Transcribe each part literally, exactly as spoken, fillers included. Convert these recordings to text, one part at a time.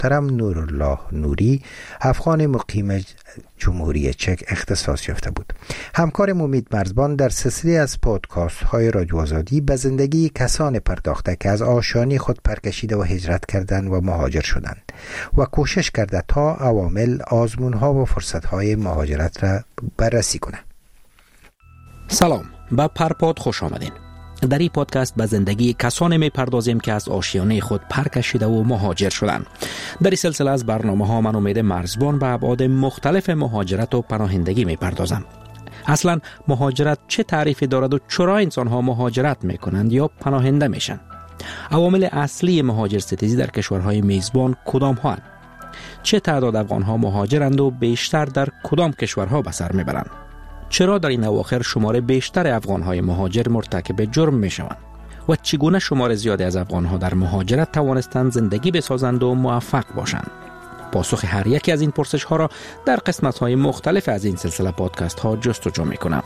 محترم نورالله نوری، افغان مقیم جمهوری چک اختصاص یافته بود. همکارم امید مرزبان در سلسله از پادکست های رادیو آزادی به زندگی کسان پرداخته که از آشیانه خود پرکشیده و هجرت کردند و مهاجر شدند و کوشش کرده تا عوامل، آزمونها و فرصتهای مهاجرت را بررسی کنند. سلام، به پرپاد خوش آمدین. در این پادکست به زندگی کسانی می پردازیم که از آشیانه خود پر کشیده و مهاجر شدند. در این سلسله از برنامه ها من امید مرزبان به ابعاد مختلف مهاجرت و پناهندگی می پردازم. اصلا مهاجرت چه تعریفی دارد و چرا انسان ها مهاجرت می کنند یا پناهنده میشن؟ عوامل اصلی مهاجر ستیزی در کشورهای میزبان کدام ها هستند؟ چه تعداد افغان ها مهاجرند و بیشتر در کدام کشورها به سر میبرند؟ چرا در این اواخر شمار بیشتر افغان‌های مهاجر مرتکب جرم می‌شوند و چگونه شمار زیادی از افغان‌ها در مهاجرت توانستند زندگی بسازند و موفق باشند؟ پاسخ هر یکی از این پرسش‌ها را در قسمت‌های مختلف از این سلسله پادکست‌ها جستجو می‌کنم.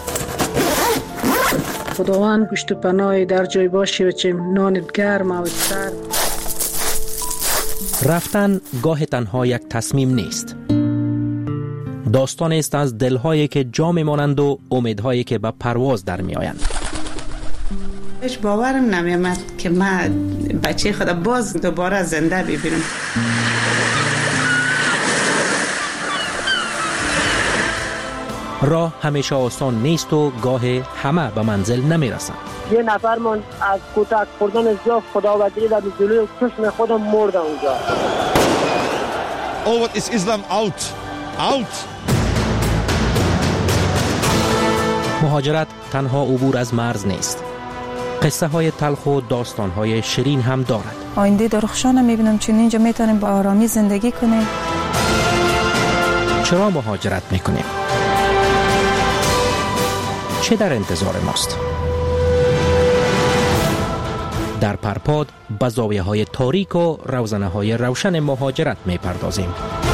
خداوند گوشت و پناهی در جای باشی و چه نان گرم و سرد. رفتن گاه تنها یک تصمیم نیست. داستان است از دلهایی که جا میمانند و امیدهایی که به پرواز در می آیند. هیچ باورم نمیامد که من بچه خودم باز دوباره زنده ببینم. راه همیشه آسان نیست و گاه همه به منزل نمی رسند. یه نفر من از کتک خوردن زیاد خداوندی در جلوی چشم خودم مردم اونجا. Oh, what is Islam out? Out. مهاجرت تنها عبور از مرز نیست. قصه های تلخ و داستان های شیرین هم دارد. آینده درخشان میبینم چون اینجا میتونیم با آرامی زندگی کنیم. چرا مهاجرت میکنیم؟ چه در انتظار ماست؟ در پرپاد به زاویه های تاریک و روزنه های روشن مهاجرت میپردازیم.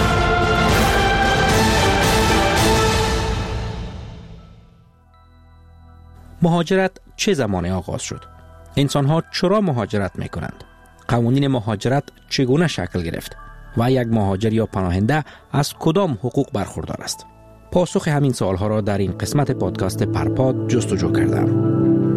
مهاجرت چه زمانی آغاز شد؟ انسان‌ها چرا مهاجرت می‌کنند؟ قوانین مهاجرت چگونه شکل گرفت؟ و یک مهاجر یا پناهنده از کدام حقوق برخوردار است؟ پاسخ همین سوال‌ها را در این قسمت پادکست پرپاد جستجو کردم.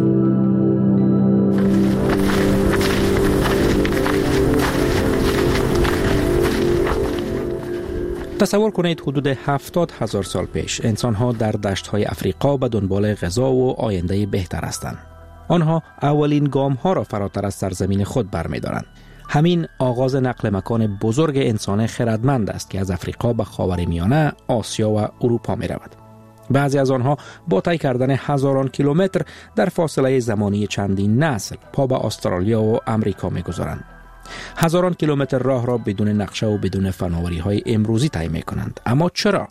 تصور کنید حدود هفتاد هزار سال پیش انسان‌ها در دشت‌های افریقا به دنبال غذا و آینده بهتر هستند. آنها اولین گام‌ها را فراتر از سرزمین خود برمی‌دارند. همین آغاز نقل مکان بزرگ انسان خردمند است که از افریقا به خاورمیانه، آسیا و اروپا می‌رود. بعضی از آنها با طی کردن هزاران کیلومتر در فاصله زمانی چندین نسل پا به استرالیا و آمریکا می‌گذارند. هزاران کیلومتر راه را بدون نقشه و بدون فناوری‌های امروزی طی می‌کنند. اما چرا؟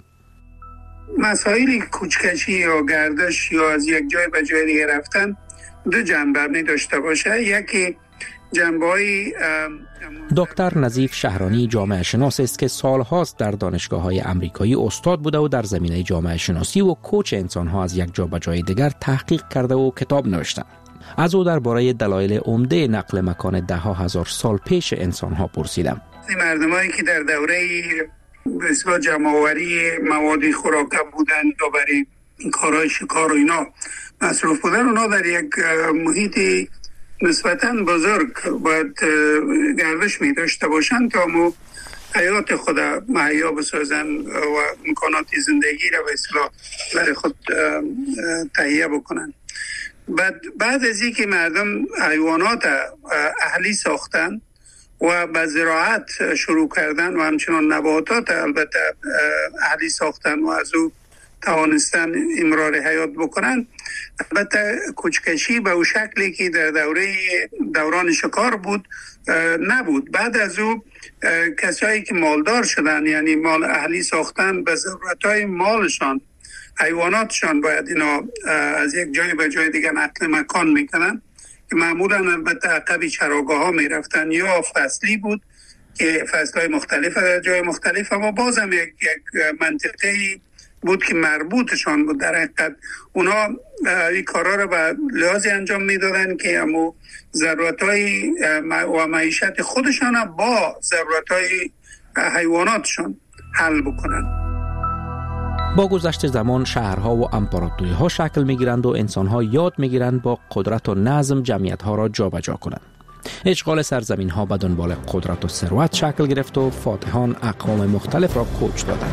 مسائل کوچکشی یا گردش یا از یک جای به جای دیگر رفتن دو جنبه می داشته باشه. یکی جنبه‌ای دکتر نظیف شهرانی جامعه شناس است که سالهاست در دانشگاه‌های آمریکایی استاد بوده و در زمینه جامعه شناسی و کوچ انسان‌ها از یک جا به جای دیگر تحقیق کرده و کتاب نوشته. از او درباره دلایل عمده نقل مکان ده ها هزار سال پیش انسان‌ها پرسیدم. مردمایی که در دوره بسیار جمع‌آوری مواد خوراکه بودن یا برای کارهای شکار و اینا مصروف بودن، اونا در یک محیط نسبتاً بزرگ باید گردش می داشته باشن تا مو حیات خود مهیا بسازن و امکانات زندگی را به اصطلاح برای خود تهیه بکنن. بعد بعد از اینکه مردم حیوانات اهلی ساختن و به زراعت شروع کردن و همچنان نباتات البته اهلی ساختن و از او توانستن امرار حیات بکنن، البته کوچکشی به او شکلی که در دوره دوران شکار بود نبود. بعد از او کسایی که مالدار شدن، یعنی مال اهلی ساختن، به ضرورتهای مالشان حیواناتشان باید اینا از یک جای به جای دیگر نقل مکان میکنن که معمولا البته عقب چراگاه ها میرفتن یا فصلی بود که فصلهای مختلف در جای مختلف، اما بازم یک, یک منطقه بود که مربوطشان بود. در حقیقت اونا این کارا رو به لحاظی انجام میدادن که امو ضرورت‌های و معیشت خودشان با ضرورت‌های حیواناتشان حل بکنن. با گذشت زمان شهرها و امپراتوری ها شکل می گیرند و انسان ها یاد می گیرند با قدرت و نظم جمعیت ها را جابجا کنند. اشغال سرزمین ها به دنبال قدرت و ثروت شکل گرفت و فاتحان اقوام مختلف را کوچ دادند.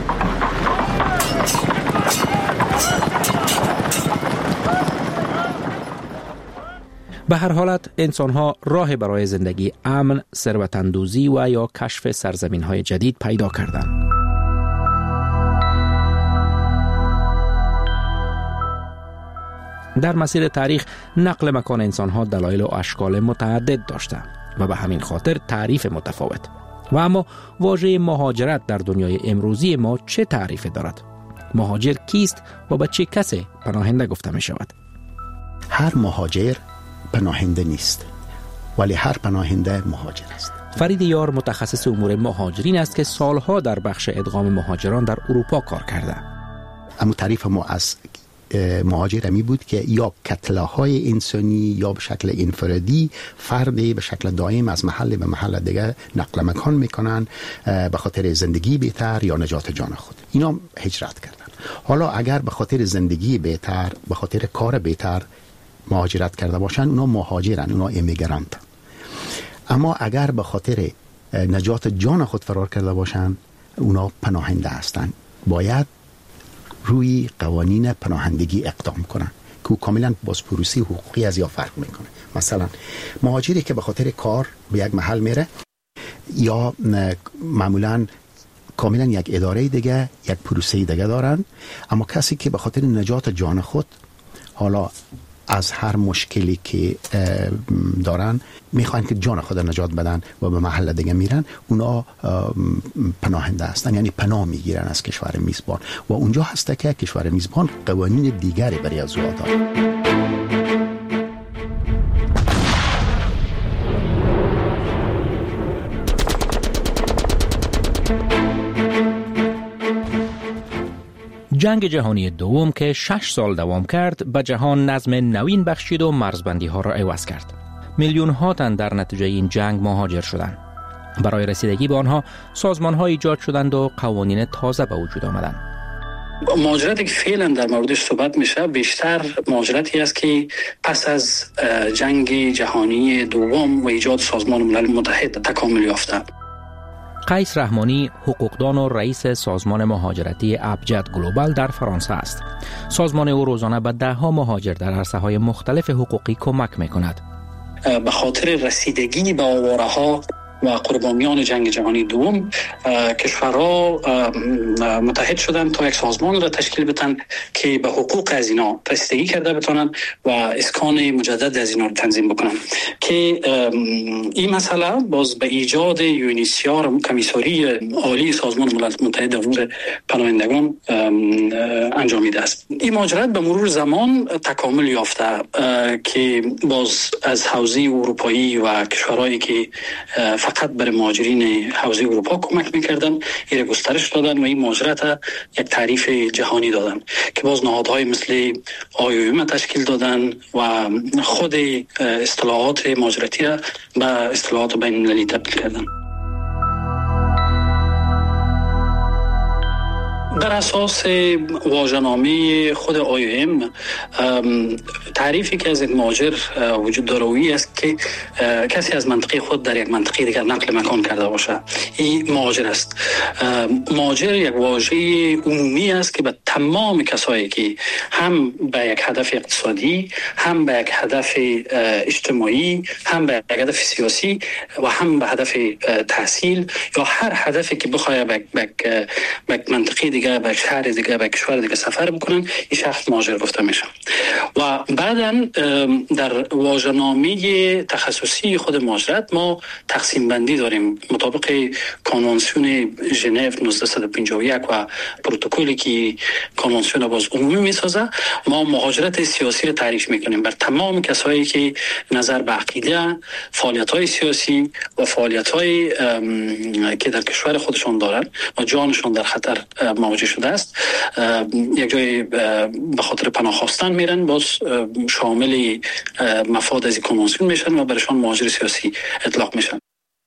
به هر حالت انسان ها راه برای زندگی امن، ثروت اندوزی و یا کشف سرزمین های جدید پیدا کردند. در مسیر تاریخ نقل مکان انسان ها دلایل و اشکال متعدد داشته و به همین خاطر تعریف متفاوت. و اما واژه مهاجرت در دنیای امروزی ما چه تعریفی دارد؟ مهاجر کیست و به چه کسی پناهنده گفته می شود؟ هر مهاجر پناهنده نیست، ولی هر پناهنده مهاجر است. فرید یار متخصص امور مهاجرین است که سالها در بخش ادغام مهاجران در اروپا کار کرده. اما تعریف ما از مهاجر می بود که یا کتلاهای انسانی یا به شکل انفرادی فردی به شکل دائم از محل به محل دیگه نقل مکان میکنن به خاطر زندگی بهتر یا نجات جان خود. اینا هجرت کردن. حالا اگر به خاطر زندگی بهتر، به خاطر کار بهتر مهاجرت کرده باشن، اونا مهاجرن، اونا امیگرانت. اما اگر به خاطر نجات جان خود فرار کرده باشن، اونا پناهنده هستن. باید روی قوانین پناهندگی اقدام کنن که کاملا بازپرسی حقوقی از یا فرق میکنه. مثلا مهاجری که به خاطر کار به یک محل میره یا معمولا کاملا یک اداره دیگه، یک پروسه دیگه دارن، اما کسی که به خاطر نجات جان خود حالا از هر مشکلی که دارن میخوان که جان خود نجات بدن و به محل دیگه میرن، اونا پناهنده هستن، یعنی پناه میگیرن از کشور میزبان و اونجا هسته که کشور میزبان قوانین دیگری برای از او داره. جنگ جهانی دوم که شش سال دوام کرد به جهان نظم نوین بخشید و مرزبندی ها را عوض کرد. میلیون ها تن در نتیجه این جنگ مهاجر شدند. برای رسیدگی به آنها سازمان ها ایجاد شدند و قوانین تازه به وجود آمدند. مهاجرتی که فعلا در موردش صحبت میشه بیشتر مهاجرتی است که پس از جنگ جهانی دوم و ایجاد سازمان ملل متحد تکامل یافته. قیس رحمانی حقوقدان و رئیس سازمان مهاجرتی ابجد گلوبال در فرانسه است. سازمان او روزانه به ده ها مهاجر در عرصه‌های مختلف حقوقی کمک می‌کند. به خاطر رسیدگی به آواره‌ها و قربانیان جنگ جهانی دوم کشورها متحد شدند تا یک سازمان را تشکیل بدن که به حقوق از اینا رسیدگی کرده بتونن و اسکان مجدد از اینا رو تنظیم بکنن که این مسئله باز به ایجاد یونیسیار کمیساری عالی سازمان ملل متحد امور پناهندگان انجامیده است. این ماجرا به مرور زمان تکامل یافته که باز از حوزه اروپایی و کشورهایی که فقط برای مهاجرین حوزه اروپا کمک میکردن این گسترش دادن و این مهاجرت یک تعریف جهانی دادن که باز نهادهای مثل آی او ام تشکیل دادن و خود اصطلاحات مهاجرتی را به اصطلاحات بین المللی تبدیل کردن. بر اساس واژه‌نامه خود آی او ام تعریفی که از یک مهاجر وجود داره اویی است که کسی از منطقه خود در یک منطقه دیگر نقل مکان کرده باشه. این مهاجر است. مهاجر یک واژه عمومی است که به تمام کسایی که هم به یک هدف اقتصادی، هم به یک هدف اجتماعی، هم به یک هدف سیاسی و هم به هدف تحصیل یا هر هدفی که بخواد به یک منطقه دیگر، به شهر دیگه، به کشور دیگه سفر بکنن، این شخص مهاجر گفته میشه. و بعداً در واژه‌نامه تخصصی خود مهاجرت ما تقسیم بندی داریم مطابق کنوانسیون ژنو نوزده پنجاه و یک و پروتکلی که کنوانسیون باز عمومی میسازه. ما مهاجرت سیاسی رو تعریف میکنیم بر تمام کسایی که نظر به عقیده، فعالیت‌های سیاسی و فعالیت‌های که در کشور خودشون دارن و جانشون در خطر مواجه تکنولوژی شده است. یک جای به خاطر پناه خواستن میرن، باز شامل مفاد از کنوانسیون میشن و برشان مهاجر سیاسی اطلاق میشن.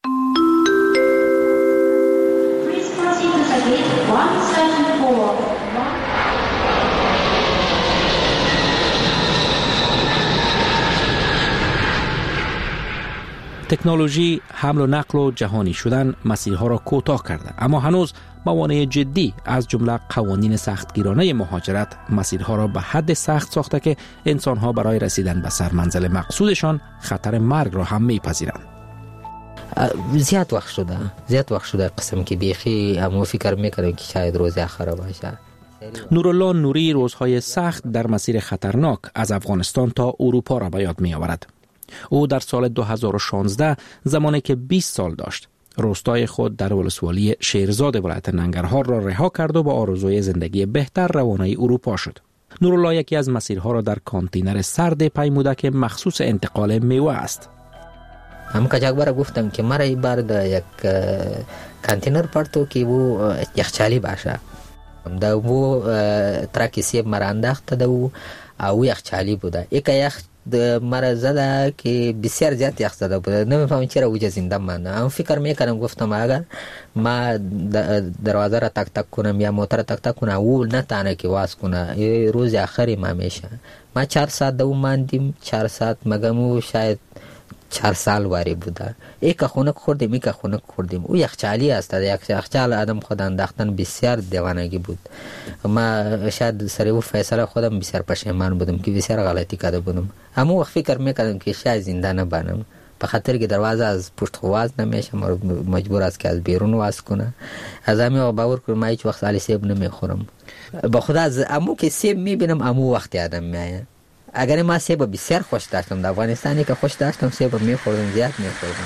تکنولوژی حمل و نقل و جهانی شدن مسیرها را کوتاه کرده، اما هنوز موانع جدی از جمله قوانین سختگیرانه مهاجرت مسیرها را به حد سخت ساخته که انسانها برای رسیدن به سرمنزل مقصودشان خطر مرگ را هم میپذیرند. زیاد وقت شده زیاد وقت شده قسم که بیخی همو فکر میکنم که شاید روز آخر باشه. نورالله نوری روزهای سخت در مسیر خطرناک از افغانستان تا اروپا را به یاد می آورد. او در سال دو هزار و شانزده زمانی که بیست سال داشت روستای خود در ولسوالی شیرزاد ولایت ننگرهار را رها کرد و با آرزوی زندگی بهتر روانه اروپا شد. نورالله یکی از مسیرها را در کانتینر سرد پیموده که مخصوص انتقال میوه است. هم کجاکبر گفتم که مرا این بار در یک کانتینر پرتو که او یخچالی باشه. در او ترکی سیب مرا انداخت در او او یخچالی بوده. یک یخ مرا زده که بسیار زیاد یخ زده بوده. نمیفهم چرا اوجه زنده مانده. هم فکر میکنم گفتم اگر ما دروازه را تک تک کنم یا موتر را تک تک کنم او نتانه که واس کنه. روز آخری ما میشه. ما چهار ساعت دو ماندیم. چهار ساعت مگمو شاید چهار سال واری بوده. یک خونک خوردیم یک خونک خوردیم. او یخچالی است. یک یخچال آدم خود انداختن بسیار دیوانگی بود. ما شاید سر او فیصله خودم بسیار پشیمان بودم که بسیار غلطی کرده بودم. اما وقت فکر میکردم که شاید زنده نبانم به خاطر که دروازه از پشت خواز نمیشه، مجبور است که از بیرون واز کنه. از همین باور کنم ما هیچ وقت سالی سیب نمیخورم. با خدا از امو که سیب میبینم امو وقتی آدم میایه. اگر ما سیب بسیار خوش داشتم در افغانستانی که خوش داشتم سیب میخوردم زیاد میخوردم.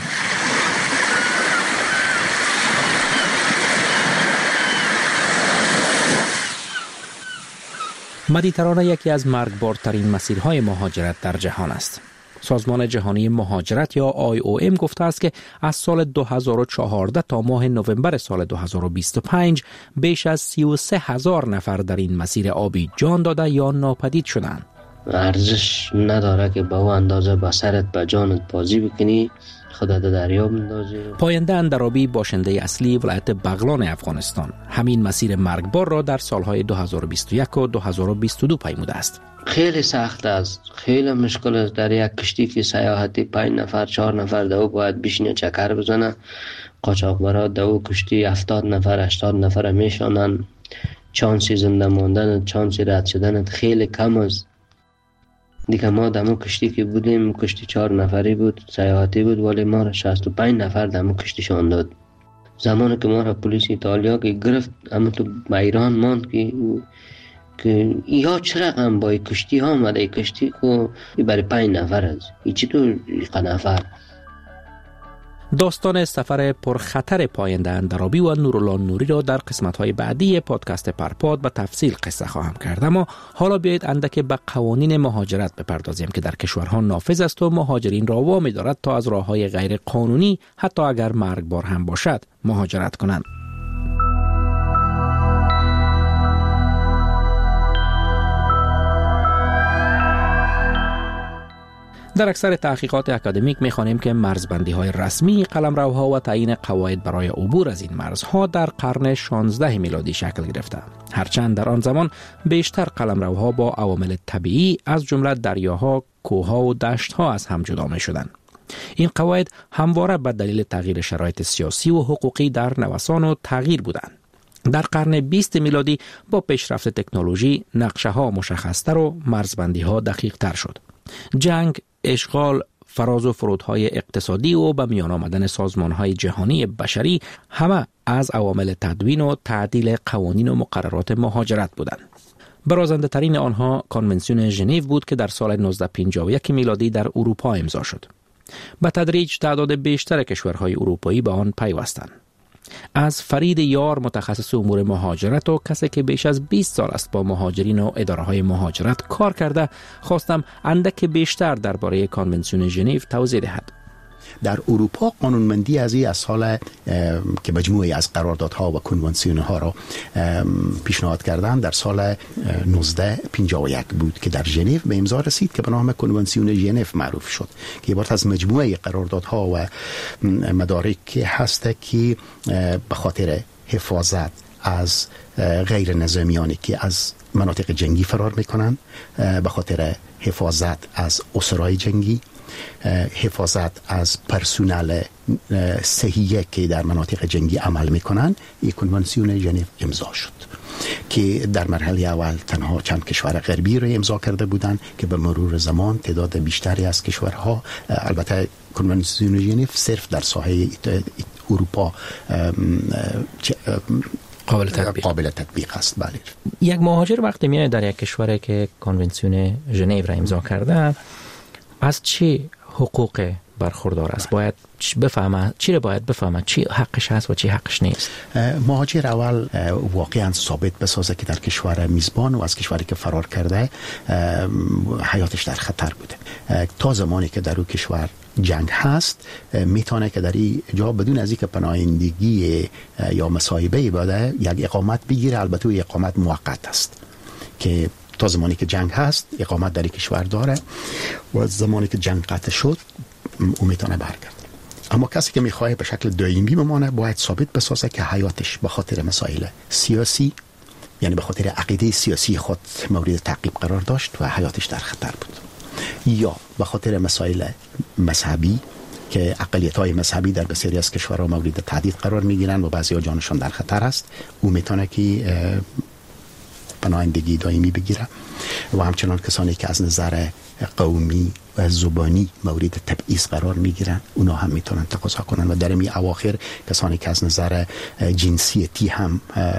مدیترانه یکی از مرگبارترین مسیرهای مهاجرت در جهان است. سازمان جهانی مهاجرت یا آی او ام گفته است که از سال دو هزار و چهارده تا ماه نوامبر سال دو هزار و بیست و پنج بیش از سی و سه هزار نفر در این مسیر آبی جان داده یا ناپدید شدند. ارزش نداره که با او اندازه با سرت با جانت بازی بکنی، خدا در دریا بندازی. پاینده اندرابی باشنده اصلی ولایت بغلان افغانستان همین مسیر مرگبار را در سالهای دو هزار و بیست و یک و دو هزار و بیست و دو پیموده است. خیلی سخت است، خیلی مشکل است. در یک کشتی که سیاحتی پنج نفر چهار نفر دو باید بشینه چکر بزنه. قاچاقبرا دو کشتی هفتاد نفر هشتاد نفر میشانن. چانسی زنده ماندن، چانسی رد شدن خیلی کم است. دیگه ما دمو کشتی که بودیم کشتی چهار نفری بود، سیاحتی بود، ولی ما را شصت و پنج نفر دمو کشتی شان داد. زمانی که ما را پلیس ایتالیا که گرفت اما تو ایران ماند که که یا چرا هم با کشتی ها آمده، کشتی که برای پنج نفر است، ایچی تو نفر. داستان سفر پرخطر پاینده اندرابی و نورالله نوری را در قسمت‌های بعدی پادکست پرپاد به تفصیل قصه خواهم کرد، اما حالا بیایید اندک به قوانین مهاجرت بپردازیم که در کشورها نافذ است و مهاجرین را وامی دارد تا از راه‌های غیر قانونی حتی اگر مرگبار هم باشد مهاجرت کنند. در اکثر تحقیقات اکادمیک می‌خوانیم که مرزبندی‌های رسمی، قلمروها و تعیین قواعد برای عبور از این مرزها در قرن شانزده میلادی شکل گرفته. هرچند در آن زمان بیشتر قلمروها با عوامل طبیعی از جمله دریاها، کوهها و دشت‌ها از هم جدا می‌شدند. این قواعد همواره به دلیل تغییر شرایط سیاسی و حقوقی در نوسان و تغییر بودند. در قرن بیست میلادی با پیشرفت تکنولوژی نقشه‌ها مشخص‌تر و مرزبندی‌ها دقیق‌تر شد. جنگ، اشغال، فراز و فرودهای اقتصادی و به میان آمدن سازمانهای جهانی بشری همه از عوامل تدوین و تعدیل قوانین و مقررات مهاجرت بودند. برازنده ترین آنها کانونسیون ژنو بود که در سال نوزده پنجاه و یک میلادی در اروپا امضا شد. به تدریج تعداد بیشتر کشورهای اروپایی به آن پیوستند. از فرید یار متخصص امور مهاجرت و کسی که بیش از بیست سال است با مهاجرین و اداره‌های مهاجرت کار کرده خواستم اندک بیشتر درباره کانونسیون ژنو توضیح دهد. در اروپا قانونمندی از این از سال که مجموعه از قراردادها و کنوانسیون ها را پیشنهاد کردن در سال نوزده پنجاه و یک بود که در ژنو به امضا رسید که به نام کنوانسیون ژنو معروف شد که عبارت از مجموعه قراردادها و مدارک هست که به خاطر حفاظت از غیر نظامیانی که از مناطق جنگی فرار میکنن، به خاطر حفاظت از اسرای جنگی، حفاظت از پرسونل صحیه که در مناطق جنگی عمل میکنن، یک کنوانسیون ژنو امضا شد که در مرحله اول تنها چند کشور غربی رو امضا کرده بودند که به مرور زمان تعداد بیشتری از کشورها، البته کنوانسیون ژنو صرف در ساحه اروپا قابل تطبیق قابل تطبیق است. بله. یک مهاجر وقتی میاد در یک کشوری که کنوانسیون ژنو را امضا کرده، از چی حقوق برخوردار است؟ باید بفهمه چی را باید بفهمه، چی حقش هست و چی حقش نیست. مهاجر اول واقعا ثابت بسازه که در کشور میزبان و از کشوری که فرار کرده حیاتش در خطر بوده. تا زمانی که در اون کشور جنگ هست میتونه که در این جا بدون از اینکه پناهندگی یا مصاحبه بده یک اقامت بگیره. البته اون اقامت موقت است که تا زمانی که جنگ هست اقامت در کشور داره و زمانی که جنگ قطع شد او میتونه برگرده. اما کسی که میخواه به شکل دائمی بمانه باید ثابت بسازه که حیاتش به خاطر مسائل سیاسی، یعنی به خاطر عقیده سیاسی خود مورد تعقیب قرار داشت و حیاتش در خطر بود، یا به خاطر مسائل مذهبی که اقلیت‌های مذهبی در بسیاری از کشورها مورد تهدید قرار میگیرن و بعضی‌ها جانشان در خطر است، او میتونه که پناهندگی دائمی بگیره. و همچنان کسانی که از نظر قومی و زبانی مورد تبعیض قرار میگیرن اونا هم میتونن تقاضا کنن. و در می اواخر کسانی که از نظر جنسیتی هم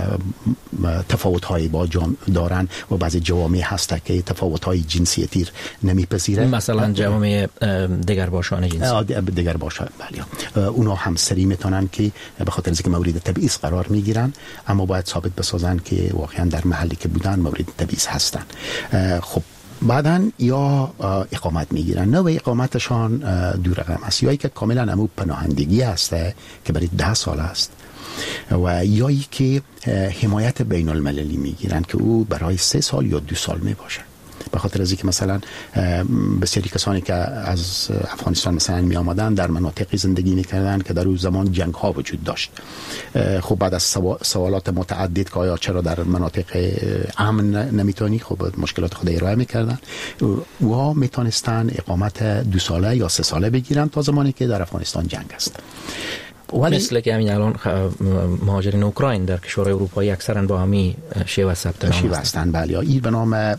تفاوت‌های با جام دارن و بعضی جوامع هست که تفاوت‌های جنسیتی نمیپذیره، مثلا جوامع دیگر باشان جنسی دیگر باشان بله، اونا هم سری میتونن که به خاطر اینکه مورد تبعیض قرار میگیرن اما باید ثابت بسازن که واقعا در محلی که بودن مورد تبعیض هستن. خب بعدن یا اقامت میگیرن، نه و اقامتشان دو رقم است، یا ای که کاملا امو پناهندگی هسته که برای ده سال است، و یا ای که حمایت بین المللی میگیرن که او برای سه سال یا دو سال میباشه. به خاطر از اینکه مثلا بسیاری کسانی که از افغانستان مثلا می آمدن در مناطقی زندگی میکردن که در اون زمان جنگ ها وجود داشت. خب بعد از سوالات متعدد که آیا چرا در مناطق امن نمیتونی، خب مشکلات خود ارائه میکردن و میتونستن اقامت دو ساله یا سه ساله بگیرن تا زمانی که در افغانستان جنگ است. ولی مثل که همین الان مهاجرین اوکراین در کشورهای اروپایی اکثرا با همین شیوه ثبت نام هستند. بله، این به نام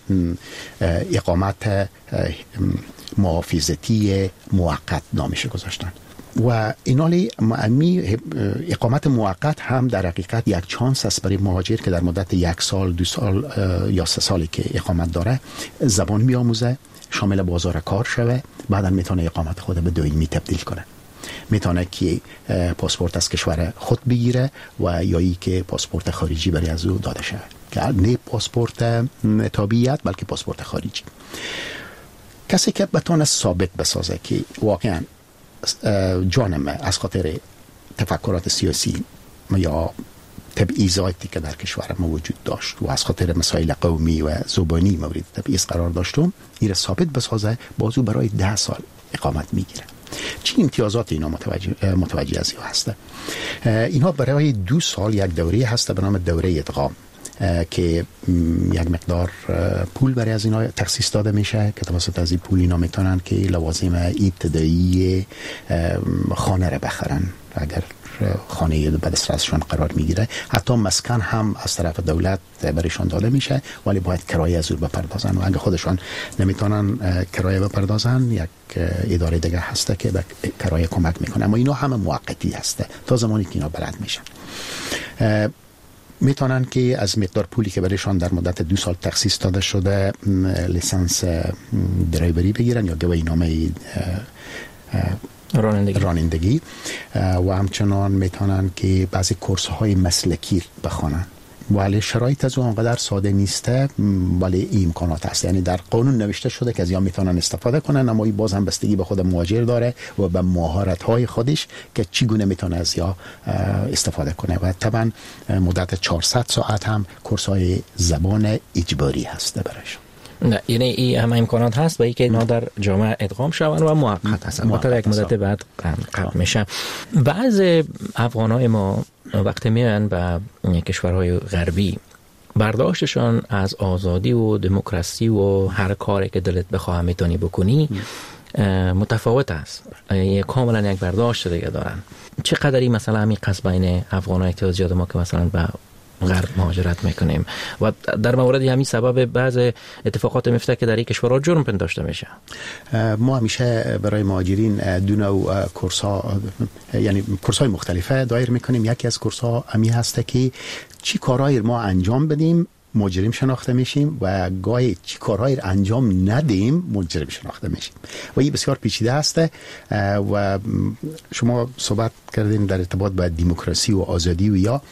اقامت محافظتی موقت نامش گذاشتن. و اینالی می اقامت موقت هم در حقیقت یک چانس است برای مهاجر که در مدت یک سال دو سال یا سه سالی که اقامت داره زبان بیاموزه، شامل بازار کار شوه، بعدا میتونه اقامت خود به دائمی تبدیل کنه. میتونه که پاسپورت از کشور خود بگیره و یا ای که پاسپورت خارجی برای از او داده شود که نه پاسپورت تابعیت بلکه پاسپورت خارجی. کسی که بتونه ثابت بسازه که واقعا جانم از خاطر تفکرات سیاسی یا تبعیضاتی که در کشور ما وجود داشت و از خاطر مسائل قومی و زبانی مورد تبعیض قرار داشتم، این ثابت بسازه، بازو برای ده سال اقامت میگیره. چه امتیازات اینا متوجه, متوجه از این هسته؟ اینها برای دو سال یک دوره هسته به نام دوره ادغام که یک مقدار پول برای از اینا تخصیص داده میشه که توسط از این پول اینا میتونن که لوازم ابتدایی خانه را بخرن اگر خانه به دسترسشون قرار میگیره. حتی مسکن هم از طرف دولت برایشون داده میشه ولی باید کرایه از اون بپردازن و اگه خودشون نمیتونن کرایه بپردازن یک اداره دیگه هسته که به کرایه کمک میکنه. اما اینا همه موقتی هسته تا زمانی که اینا بلد میشن. میتونن که از مقدار پولی که برایشان در مدت دو سال تخصیص داده شده لیسانس درایوری بگیرن یا گواهی نامه رانندگی. رانندگی و همچنان میتونن که بعضی کورس های مسلکی بخونن ولی شرایط از اونقدر ساده نیسته، ولی این امکانات هست. یعنی در قانون نوشته شده که از یا میتونن استفاده کنن، اما این باز هم بستگی به خود مهاجر داره و به مهارت های خودش که چگونه میتونه از یا استفاده کنه. و طبعا مدت چهارصد ساعت هم کورس های زبان اجباری هست برایشون. نه، یعنی این همه امکانات هست و ای که اینا در جامعه ادغام شون و موقت هستن، مطمئن یک مدت بعد قطع میشن. بعض افغانای ما وقتی میان به کشورهای غربی، برداشتشان از آزادی و دموکراسی و هر کاری که دلت بخواه میتونی بکنی متفاوت است. کاملا یک برداشت دیگه دارن. چقدری مثلا همین قصد بین افغانای احتیاج زیاد ما که مثلا به غرب مهاجرت میکنیم و در مورد همین سبب بعض اتفاقات میفته که در این کشورها جرم پنداشته میشه. ما همیشه برای مهاجرین دو نوع کورس ها، یعنی کورس های مختلفه دایر میکنیم. یکی از کورس ها امی هسته که چی کارهایی ما انجام بدیم مجرم شناخته میشیم و گاهی چی کارهایی انجام ندیم مجرم شناخته میشیم و این بسیار پیچیده است. و شما صحبت کردین در ارتباط با دموکراسی و آزادی و یا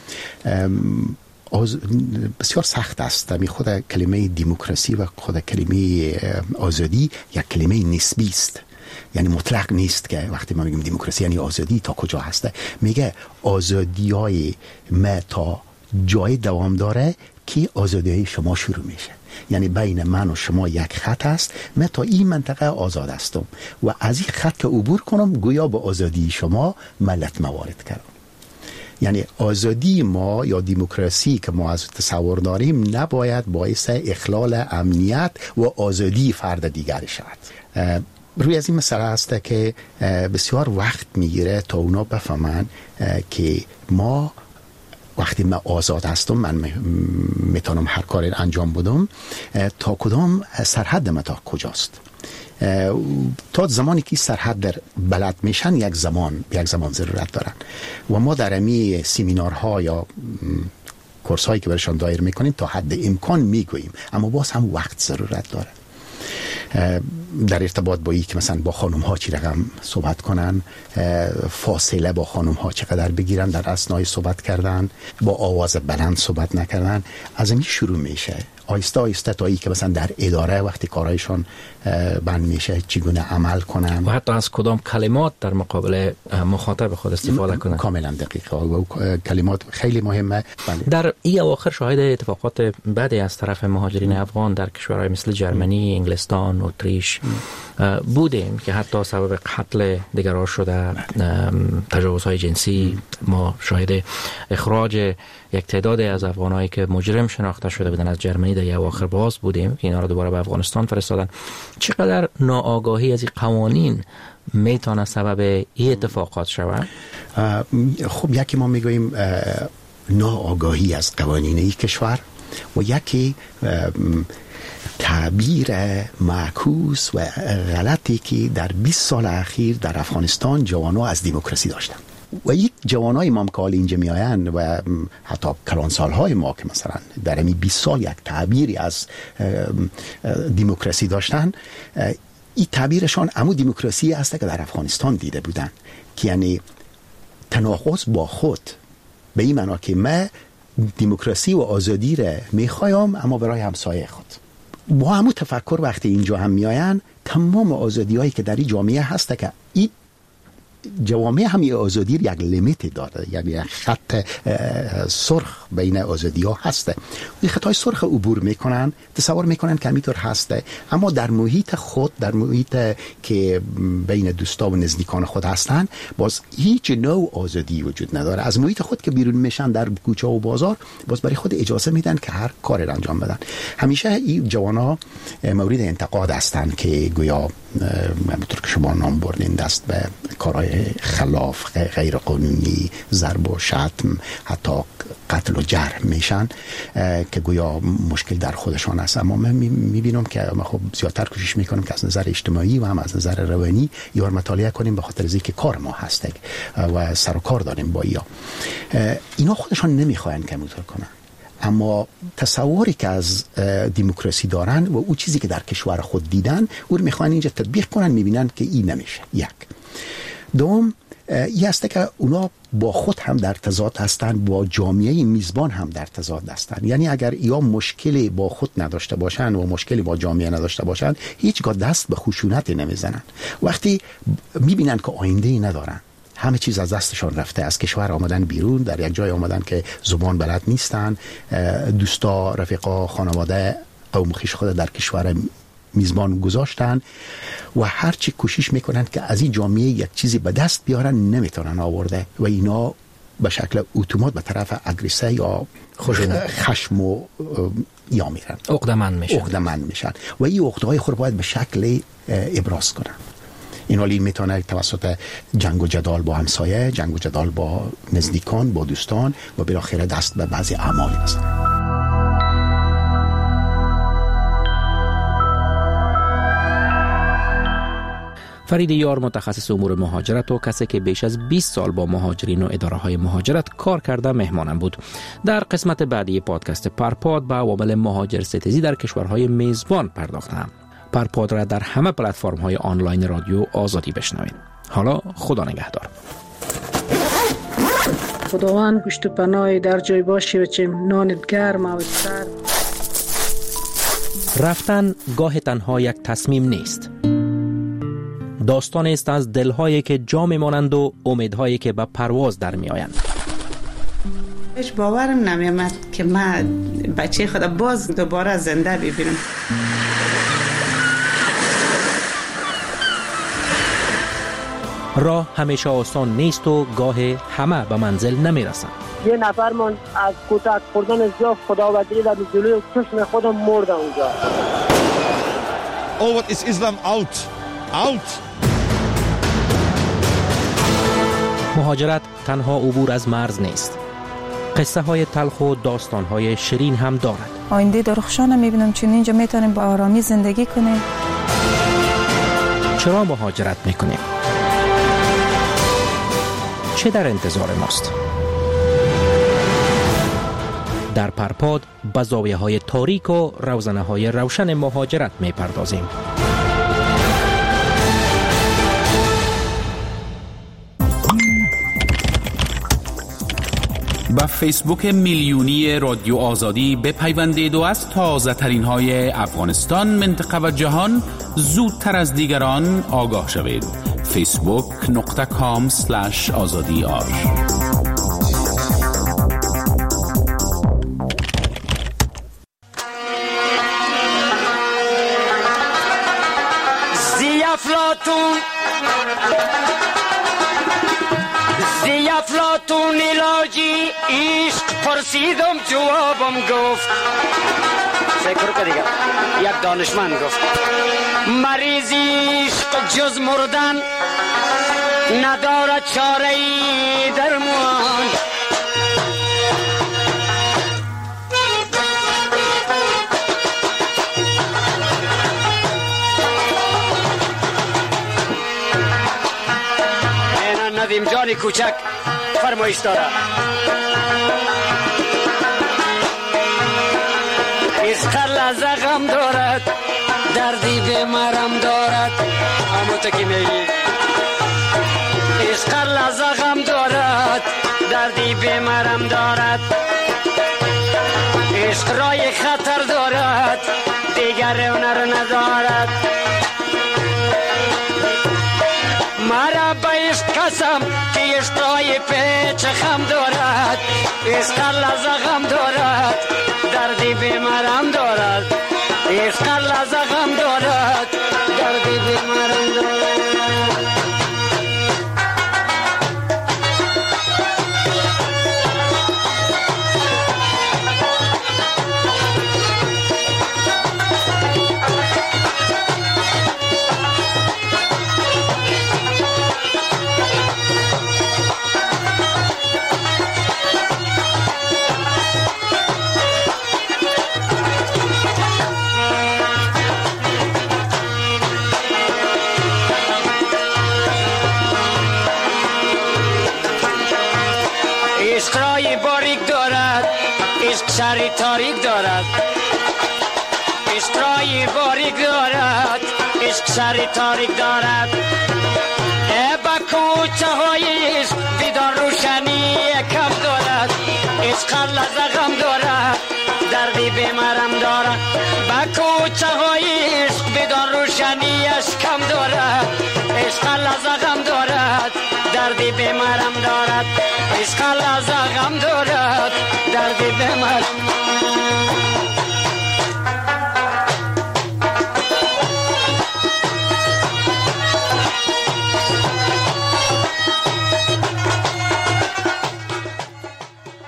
آز... بسیار سخت است. می خود کلمه دموکراسی و خود کلمه آزادی یک کلمه نسبی است، یعنی مطلق نیست که وقتی ما میگیم دموکراسی یعنی آزادی تا کجا هسته. میگه آزادیای ما تا جای دوام داره که آزادی شما شروع میشه. یعنی بین من و شما یک خط است، من تا این منطقه آزاد هستم و از این خط که عبور کنم گویا به آزادی شما ملت موارد کردم. یعنی آزادی ما یا دموکراسی که ما از تصور داریم نباید باعث اخلال امنیت و آزادی فرد دیگری شود. روی از این مسئله هسته که بسیار وقت میگیره تا اونا بفهمن که ما وقتی من آزاد هستم، من میتونم هر کاری انجام بدم، تا کدام سرحد من تا کجاست. تا زمانی که سرحد در بلد میشن یک زمان یک زمان ضرورت دارن و ما در امی سیمینارها یا کورس هایی که برشان دایر میکنیم تا حد امکان میگوییم، اما باز هم وقت ضرورت داره. در ارتباط با این که مثلا با خانم ها چی رقم صحبت کنن، فاصله با خانم ها چقدر بگیرن در اثنای صحبت کردن، با آواز بلند صحبت نکردن، از این شروع میشه آیسته آیسته تا ای که مثلا در اداره وقتی کارهایشان بند میشه چگونه عمل کنن و حتی از کدام کلمات در مقابل مخاطب خود استفاده کنن. کاملا دقیقه و کلمات خیلی مهمه. در این اواخر شاهد اتفاقات بدی از طرف مهاجرین افغان در کشورهای مثل جرمنی، انگلستان، اتریش بودیم که حتی سبب قتل دیگران شده، تجاوزهای جنسی. ما شاهد اخراج یک تعداد از افغانایی که مجرم شناخته شده بودن از جرمنی در اواخر باز بودیم که اینا رو دوباره به افغانستان فرستادن. چقدر ناآگاهی از این قوانین میتونه سبب این اتفاقات شود؟ خب یکی ما میگوییم ناآگاهی از قوانین این کشور و یکی تعبیر معکوس و غلطی که در بیست سال اخیر در افغانستان جوانها از دموکراسی داشتن و یک جوانای ما که اینجا میآیند و حتی کلانسالهای ما که مثلا در همین بیست سال یک تعبیری از دموکراسی داشتن، این تعبیرشان همون دموکراسی است که در افغانستان دیده بودن که یعنی تناقض با خود، به این معنا که من دموکراسی و آزادی را میخوایم اما برای همسایه خود. با همون تفکر وقتی اینجا هم میآیند تمام آزادی هایی که در این جامعه هست که این جوامع هم آزادی یک لیمیت داره، یعنی یک خط سرخ بین آزادی ها هسته. این خطای سرخ عبور میکنن، تصور میکنن که همینطور هسته، اما در محیط خود، در محیط که بین دوستا و نزدیکان خود هستن، باز هیچ نوع آزادی وجود نداره. از محیط خود که بیرون میشن در کوچه و بازار، باز برای خود اجازه میدن که هر کاری را انجام بدن. همیشه این جوانا مورد انتقاد هستن که گویا همونطور که شما نام بردین دست به کارهای خلاف، غیر قانونی، ضرب و شتم، حتی قتل و جرح میشن که گویا مشکل در خودشان است. اما من میبینم که ما خب زیادتر کوشش میکنم که از نظر اجتماعی و هم از نظر روانی یار مطالعه کنیم، به خاطر اینکه کار ما هست و سر و کار داریم با ایا. اینا خودشان نمیخواین که همونطور کنن، اما تصوری که از دموکراسی دارن و اون چیزی که در کشور خود دیدن او رو میخوان اینجا تطبیق کنن، میبینن که این نمیشه. یک دوم این است که اونا با خود هم در تضاد هستند، با جامعه میزبان هم در تضاد هستند. یعنی اگر یا مشکلی با خود نداشته باشند و مشکلی با جامعه نداشته باشند، هیچگاه دست به خشونت نمیزنند. وقتی میبینند که آینده ای ندارن، همه چیز از دستشان رفته، از کشور آمدن بیرون، در یک جای آمدن که زبان بلد نیستن، دوستا، رفیقا، خانواده، قوم خویش خود در کشور میزبان گذاشتن و هرچی کوشش میکنند که از این جامعه یک چیزی به دست بیارن، نمیتونن آورده و اینا به شکل اتومات به طرف اگریسه یا خشم و یا میرن، عقده‌مند میشن عقده‌مند میشن و این عقده‌های خود باید به شکل ابراز کنن. این حالی میتونه توسط جنگ و جدال با همسایه، جنگ و جدال با نزدیکان، با دوستان و بالاخره دست به بعضی اعمال بزنن. فرید یار متخصص امور مهاجرت و کسی که بیش از بیست سال با مهاجرین و اداره های مهاجرت کار کرده مهمانم بود. در قسمت بعدی پادکست پرپاد به عوامل مهاجر ستیزی در کشورهای میزبان پرداختم. پرپاد را در همه پلتفرم های آنلاین رادیو آزادی بشنوید. حالا خدا نگهدار. خداوند گوشت و پناهی در جای باشی و چه نانت گرم و سرد. رفتن گاه تنها یک تصمیم نیست. داستان است از دلهایی که جا میمانند و امیدهایی که به پرواز در می آیند. هیچ باورم نمیامد که من بچه خود باز دوباره زنده ببینم. راه همیشه آسان نیست و گاه همه به منزل نمی رسند. یه نفر من از کتک خوردن زیاد خداوندی در جلوی چشم خودم مرد اونجا. Oh, what is Islam out? Out! مهاجرت تنها عبور از مرز نیست. قصه های تلخ و داستان های شیرین هم دارد. آینده درخشان میبینم چون اینجا میتونیم با آرامی زندگی کنیم. چرا مهاجرت میکنیم؟ چه در انتظار ماست؟ در پرپاد به زاویه های تاریک و روزنه های روشن مهاجرت میپردازیم. با فیسبوک میلیونی رادیو آزادی بپیوندید و از تازه ترین های افغانستان، منطقه و جهان زودتر از دیگران آگاه شوید. فیسبوک نقطه کام سلش آزادی آر. زی افلاطون زی افلاطون علاجی عشق پرسیدم، جوابم گفت، فکر که دیگه یک دانشمند گفت مریضی عشق جز مردن ندارد چاره ای درمان. اینا ندیم جانی کوچک فرمایش داره. عشق لحظه غم دارد، دردی به مرم دارد. اما تو که میگی عشق لحظه غم دارد، دردی به مرم دارد. عشق رای خطر دارد، دیگر هنر ندارد. مرا به عشق قسم که عشق رای پیچ خم دارد. عشق لحظه غم دارد، دردی به مرم دارد. عشق لحظه غم دارد، دردی به مرم دارد. عشق رای باریک دارد، عشق شری تاریک دارد. عشق رای باریک دارد، عشق شری تاریک دارد. با کوچه های عشق بیدار روشنی کم دارد، عشق لرزه غم دارد، دردی بیمارم دارد. با کوچه های عشق بیدار روشنیش کم دارد، عشق لرزه غم دارد، دردی بیمارم دارد، عشق لرزه غم دارد، دردی بیمارم.